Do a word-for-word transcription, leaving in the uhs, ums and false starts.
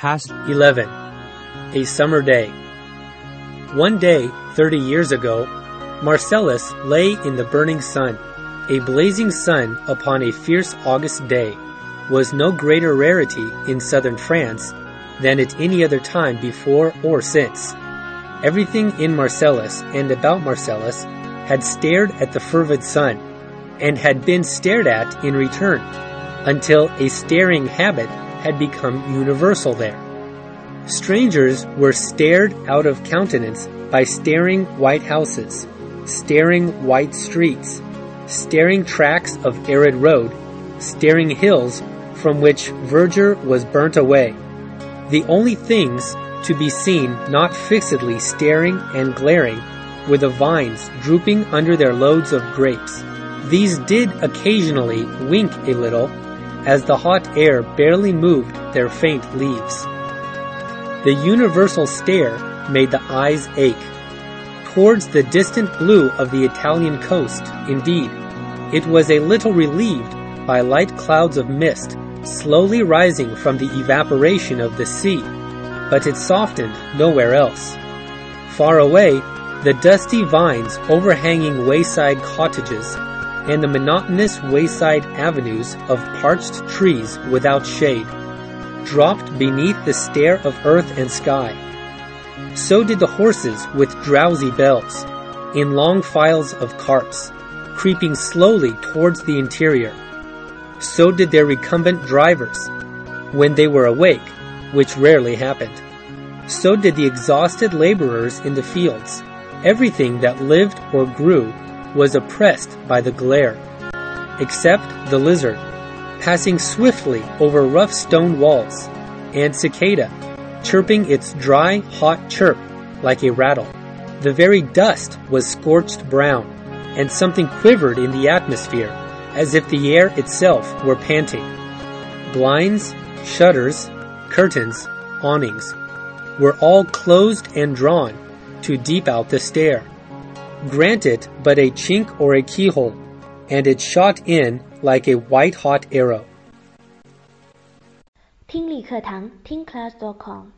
Past eleven. A summer day. One day, thirty years ago, Marcellus lay in the burning sun. A blazing sun upon a fierce August day was no greater rarity in southern France than at any other time before or since. Everything in Marcellus and about Marcellus had stared at the fervid sun, and had been stared at in return, until a staring habit had become universal there. Strangers were stared out of countenance by staring white houses, staring white streets, staring tracts of arid road, staring hills from which verdure was burnt away. The only things to be seen not fixedly staring and glaring were the vines drooping under their loads of grapes. These did occasionally wink a little, as the hot air barely moved their faint leaves. The universal stare made the eyes ache. Towards the distant blue of the Italian coast, indeed, it was a little relieved by light clouds of mist slowly rising from the evaporation of the sea, but it softened nowhere else. Far away, the dusty vines overhanging wayside cottages and the monotonous wayside avenues of parched trees without shade dropped beneath the stare of earth and sky. So did the horses with drowsy bells, in long files of carts, creeping slowly towards the interior. So did their recumbent drivers, when they were awake, which rarely happened. So did the exhausted laborers in the fields. Everything that lived or grew was oppressed by the glare, except the lizard, passing swiftly over rough stone walls, and cicada, chirping its dry, hot chirp like a rattle. The very dust was scorched brown, and something quivered in the atmosphere, as if the air itself were panting. Blinds, shutters, curtains, awnings were all closed and drawn to deep out the stare. Grant it but a chink or a keyhole, and it shot in like a white-hot arrow. 听力课堂听 class dot com